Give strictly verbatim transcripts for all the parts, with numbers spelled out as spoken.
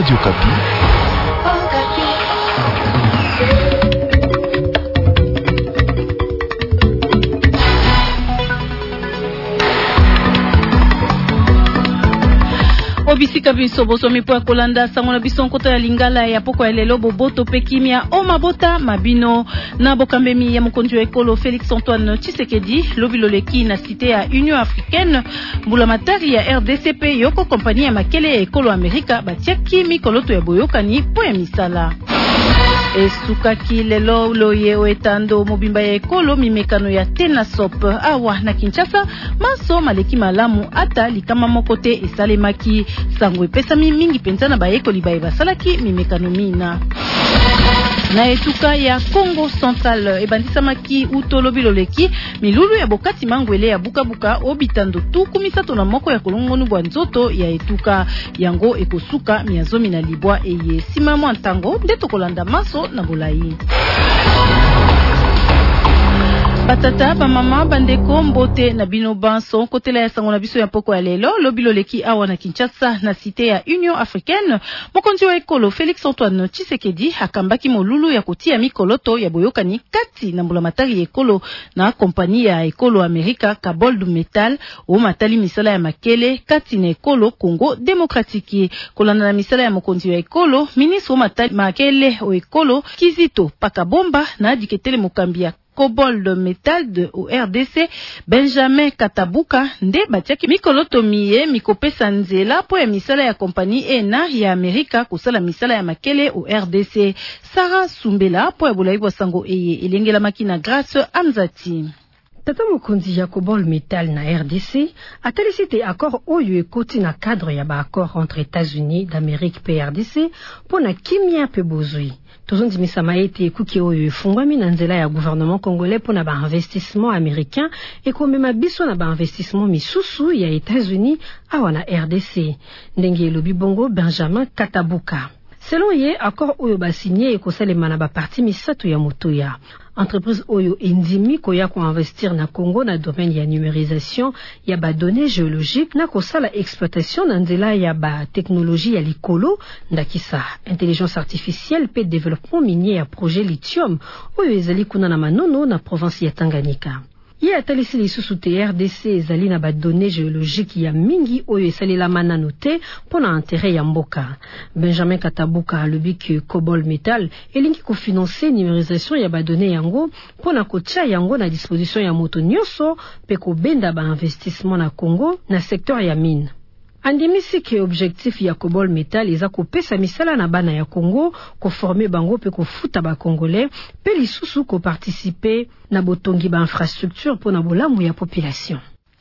Radio Kapi. Obisika biso bosomi po kolanda sango na biso nkota ya lingala ya poko ya lelo boboto pe kimia o mabota mabino na bokambemi ya mokonzi wa ekolo Félix Antoine Tshisekedi lobiloleki na cité ya Union Africaine mbula matari ya R D C P yoko kompani ya makele ya ekolo Amerika batiaki mikoloto ya boyokani po ya misala. Esukaki lelo loye oetando mobimba ya ekolo mimekano ya Tenasop awa na Kinshasa maso maleki malamu ata likama mokote esalemaki sango epesami mingi penza na bayekoli baye basalaki mimekano mina. Na etuka ya Congo Central ebandisamaki utolobi loleki milulu ya bokati mangwele ya bukabuka obitando tuku misato na moko ya kolongonu bwa nzoto ya etuka yango ekosuka miazomi na libwa eye sima mwa ntango ndeto kolanda maso na bolai. Batata ba mama bandeko mbote na bino banso kotela ya sango na biso ya poko ya lelo lobilo leki awa na Kinshasa na cité ya Union Africaine mokonzi wa ekolo Félix Antoine Tshisekedi akambaki molulu ya kutia mikoloto ya boyokani kati na mbula matari ekolo na kompani ya ekolo Amerika Kabold Metal o matali misala ya makele kati na ekolo Congo Demokratiki kolanda na misala ya mokonzi wa ekolo ministre o matali makele o ekolo Kizito Pakabomba na diketele mokambia Kobold Metal de O R D C Benjamin Katabuka nde batiaki mikoloto miye mikopesa nzela po ya misala ya kompani ena ya Amerika kusala misala ya makele O R D C. Sarah Sumbela po ya bulai bwa sango eye elengela makina Grace Amzati. Tata mokonzi ya Kobold Metal na R D C atelisite accord oyo ekoti na cadre ya ba accord entre États-Unis d'Amérique pe R D C pona kimia pe bozui. Tozondi misama ete ekuki oyo efungwami na nzela ya gouvernement congolais pona ba investissement américain ekomema biso na ba investissement misusu ya États-Unis awa na R D C. Ndenge elobi bongo Benjamin Katabuka. Selon ye, accord oyo ba signé ekosalema na ba parti misato ya motoya. Entreprise oyo indimi koya ko investir na Congo na domaine ya numérisation ya ba données géologiques na kosala exploitation na nzela ya ba technologie ya likolo ndakisa intelligence artificielle pe développement minier ya projet lithium oyo ezali kuna na Manono na province ya Tanganyika. Ye atalisi lisusu te R D C ezali na ba données géologiques ya mingi oyo esalelama nano te pona intérêt ya mboka. Benjamin Katabuka alobi ke Kobold Metal elingi kofinanse numérisation ya ba données yango pona kotia yango na disposition ya moto nyonso pe kobenda ba investissement na Congo na secteur ya mine. Andimisi ke objectif ya Kobold Metal eza kopesa misala na bana ya Congo, ko former bango pe ko futa ba Congolais, pe lisusu ko participer na botongi ba infrastructure pona bolamu ya population.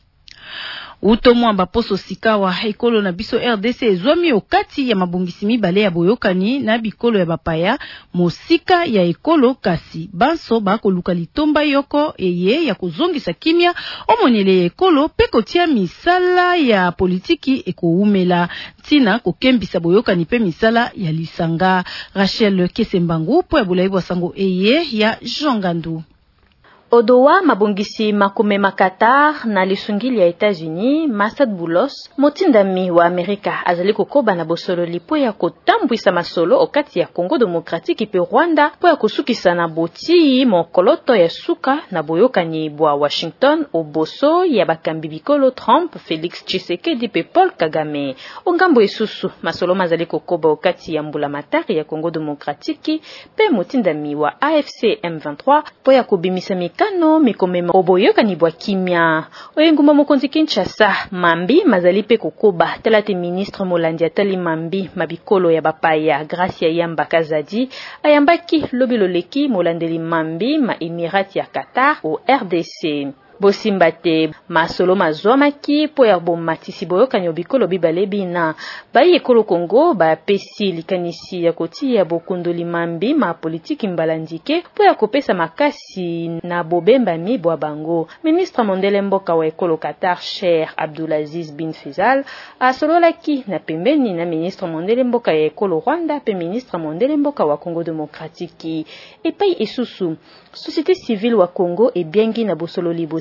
Uto mwamba poso sikawa ekolo na biso R D C ezwami okati ya mabongisi mibale ya boyokani na bikolo ya bapaya mosika ya ekolo kasi banso bakoluka litomba yoko eye ya kuzongisa kimia omonele ekolo pe kotia misala ya politiki ekoumela tina kokembisa boyokani pe misala ya lisanga. Rachel Kesembangu po ya bulaibwa sango eye ya Jongandu. Odowa mabongisi makume makatar na lisungili ya États-Unis Masad Boulos motindami wa Amerika azali kokoba na bosolo lipo ya kotambwisa masolo okati ya Congo Demokratiki pe Rwanda po ya kusukisa na boti mokoloto ya suka na boyokani bwa Washington oboso ya bakambi bikolo Trump, Félix Tshisekedi pe Paul Kagame. Ongambo esusu masolo mazali kokoba okati ya mbula matari ya Congo Demokratiki pe motindami wa A F C M vingt-trois po ya kubimisa kano mikomema oboyoka ni bwa kimia. Oyenguma mokonzi Kinshasa Mambi mazali pe kokoba telate ministre Molandi atali Mambi mabikolo ya bapaya Gracia Yamba Kazadi ayambaki lobiloleki Molandeli Mambi ma Emirati ya Qatar au R D C. Bosimbate masolo mazwamaki po ya bomatisi boyoka nyobikolo bibalebi na bayi ekolo Congo ba pesi likanisi ya koti ya bokundoli Mambi ma politiki mbalandike po ya kopesa makasi na bobemba mibwa bango. Ministre Mondele Mboka wa ekolo Qatar Cheikh Abdulaziz bin Fizal asololaki na pembeni na ministre Mondele Mboka ya ekolo Rwanda pe ministre Mondele Mboka wa Congo Demokratiki. Epai esusu société civile wa Congo ebiengi na bosolo libosi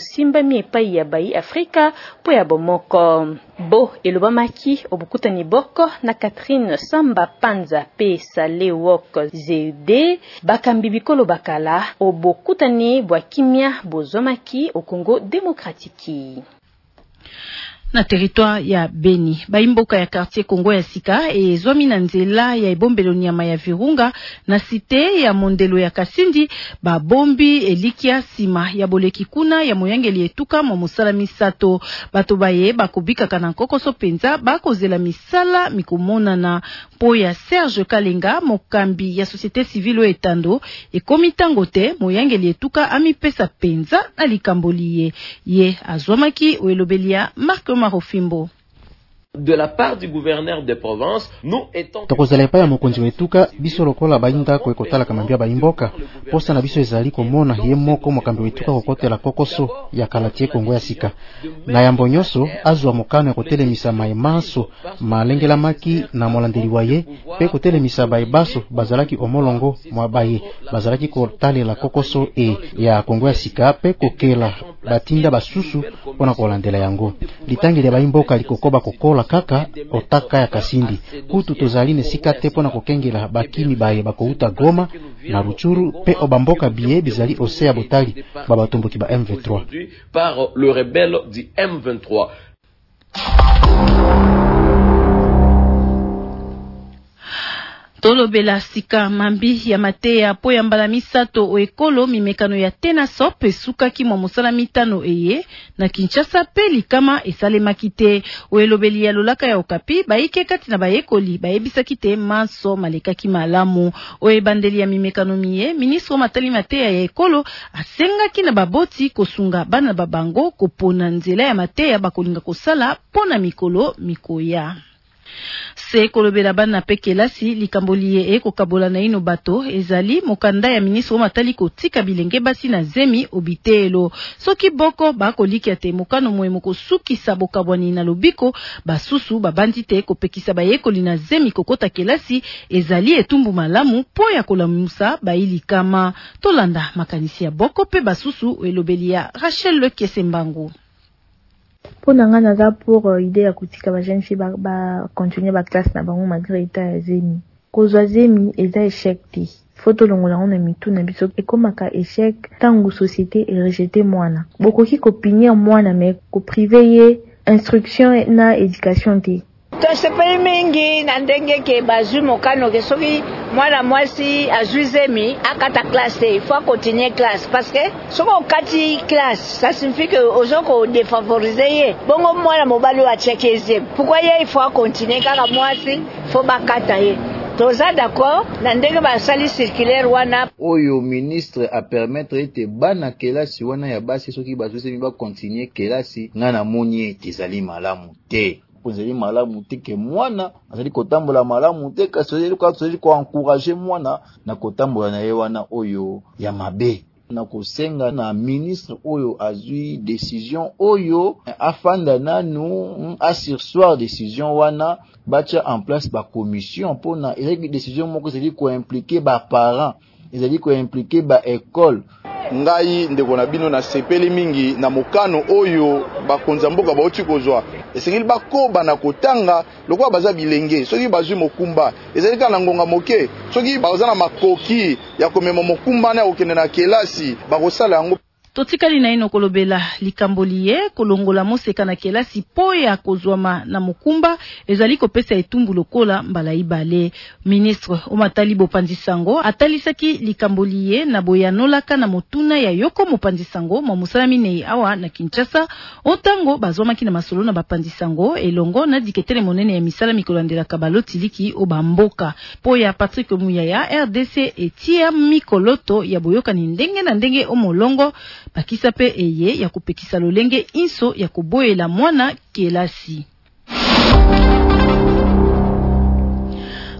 kosimba mi epai ya bai Afrika po ya bomoko. Bo elobamaki obukutani boko na Catherine Samba Panza pe Sale Wok Zeude bakambi bikolo bakala obukutani bwa kimia bozomaki o Congo Démocratique. Na territoire ya Beni, baimboka ya quartier Congo ya Sika e zomi na nzela ya ebombelo nyama ya Virunga na site ya Mondelo ya Kasindi ba bombi elikia sima ya boleki kuna ya moyangeli etuka mo musala misato bato baye bakobika kana kokoso penza bakozela misala mikomona na po ya Serge Kalenga mokambi ya société civile etando e komitango te moyangeli etuka amipesa penza na likamboliye ye azomaki oelobelia Marc Marofimbo. De la part du gouverneur de province, nous étant tokozala epai ya mokonzi wetuka biso lokola bainda ko ekotala kamambia baimboka posa na biso ezali komona ye moko mokambi wetuka kokotela kokoso ya kalatie Kongo ya Sika na yambo nyonso azwa mokano ekotelemisa maimaso malengelamaki na molandeli waye pe kotelemisa baibaso bazalaki omolongo mwa baye bazalaki kotalela kokoso e ya Kongo ya Sika pe kokela batinda basusu pona kolandela yango litangi ya baimboka likokoba kokola kaka otaka ya Kasindi kutu tozali ne sikate pona kokengela bakimi baye bakouta Goma na Ruchuru pe obamboka biye bizali osea botali babatomboki ba M vingt-trois par le rebelle du M vingt-trois. Tolobela sika mambi ya mateya po ya mbala misato o ekolo mimekano ya tena sop esuka ki mo mosala mitano eye na Kinshasa pe likama esalemaki te o elobeli ya lolaka ya Okapi baike kati na bayekoli bayebisaki te manso malekaki malamu o ebandeli ya mimekano miye ministre matali mateya ya ekolo asengaki na baboti kosunga bana babango kopona nzela ya mateya bakolinga kosala pona mikolo mikoya. Se kolobela bana pekelasi likamboliye eko kabola na ino bato ezali mokanda ya ministre matali kotika bilenge basi na zemi obitelo soki boko bakoliki ate mokano moye sukisa bokabwani na lobiko basusu babandi te kopekisa bayekoli na zemi kokota kelasi ezali etumbu malamu po ya kolamusa baili kama tolanda makanisi ya boko pe basusu elobeli ya Rachel Le Kesembangu. Pour nanga naza pour idée ya kutika ba jeune fille ba, ba continuer ba classe na bango malgré état ya zemi kozwa zemi eza échec te photo longola on a mitu na biso ekomaka échec tangu société e rejeter mwana bokoki ko punir mwana mais ko priver ye instruction na éducation te to sepeli mingi na ndenge ke bazwi mokano ke soki mwana mwasi azwi zemi akata classe il faut continuer classe parce que soko okati classe ça signifie que ozoko défavoriser ye bongo mwana mobali wa chekeze pourquoi ye il faut continuer kaka mwasi faut bakata ye toza d'accord na ndenge basali circulaire wana oyo ministre a permettre ete bana kelasi wana ya basi soki bazwi zemi ba continuer kelasi ngana moni ezali malamu te ozali malamu te ke mwana azali kotambola malamu te kasi ozali kwa ozali ko encourager mwana na kotambola na ye wana oyo ya mabe na kosenga na ministre oyo azui décision oyo afanda nanu assursoir décision wana bacha en place ba commission pona ezali décision moko ezali ko impliquer ba parents ezali ko impliquer ba école ngai ndeko na bino na sepeli mingi na mokano oyo bakonza mboka bauti kozwa esengeli bakoba na kotanga lokwa baza bilenge soki bazwi mokumba ezali kana ngonga moke soki baza na makoki ya komema mokumba na okende na kelasi bakosala yango. Totikali na ino kolobela likamboliye kolongola moseka na kelasi po ya kozwama na mokumba ezali kopesa etumbu lokola mbala ibale. Ministre Omatali Bopanzisango atalisaki likamboliye na boyanolaka na motuna ya yoko Mopanzisango mamusala minei awa na Kinshasa otango bazwamaki na masolo na Bapanzisango elongo na diketele monene ya misala mikolandela kabaloti liki obamboka po ya Patrick Muyaya R D C etia mikoloto ya boyoka ni ndenge na ndenge omolongo bakisa pe eye ya kupekisa lolenge inso ya kuboyela mwana kelasi.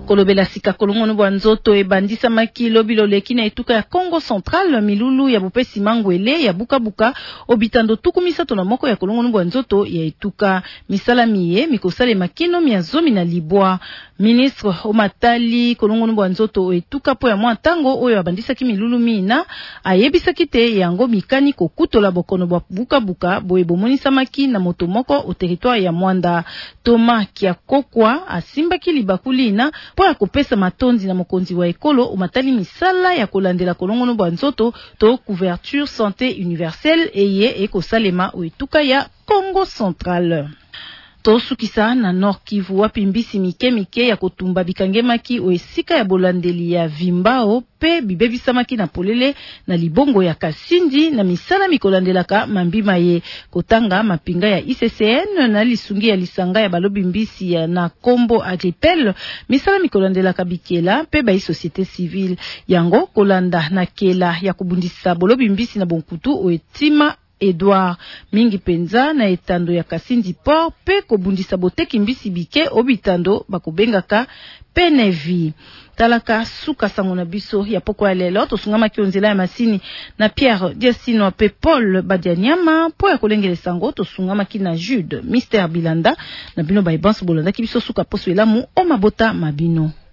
Kolobela sika kolongono bwa nzoto ebandisa maki lobilo leki na etuka ya Congo Central milulu ya bopesi mangwele ya buka buka obitando tukumisa tona moko ya kolongono bwa nzoto ya etuka misala miye mikosale makino mia zomi na libwa. Ministre Omatali kolongono bwa nzoto etuka po ya mwa tango oyo abandisa ki milulu mina ayebisa kite yango mikani kokutola bokono bwa buka buka boye bomonisa maki na moto moko o territoire ya Mwanda. Thomas Kiakokwa asimba ki libakulina po ya kopesa matondi na mokonzi wa ekolo Omatali misala ya kolandela kolongono bwa nzoto to couverture santé universelle eye ekosalema o etuka ya Congo Central. Tosukisa na Nord Kivu wapi mbisi mike mike ya kotumba bikangemaki o esika ya bolandeli ya Vimbao pe bibebisamaki na polele na libongo ya Kasindi na misala mikolandelaka mambima ye kotanga mapinga ya I C C N na lisungi ya lisanga ya balobi mbisi ya na Kombo Agripel misala mikolandelaka bikela pe ba société civile yango kolanda na kela ya kubundisa bolobi mbisi na bonkutu o etima Edouard mingi penza na etando ya Kasindi Port pe kobundisa boteki mbisi bike obitando bakobengaka Penevi. Talaka suka sango na biso ya poko ya lelo tosungama kionzela ya masini na Pierre Diasino pe Paul Badianyama po ya kolengele sango tosungama ki na Jude Mister Bilanda na bino ba ibanso bolanda ki biso suka poso elamu o mabota mabino.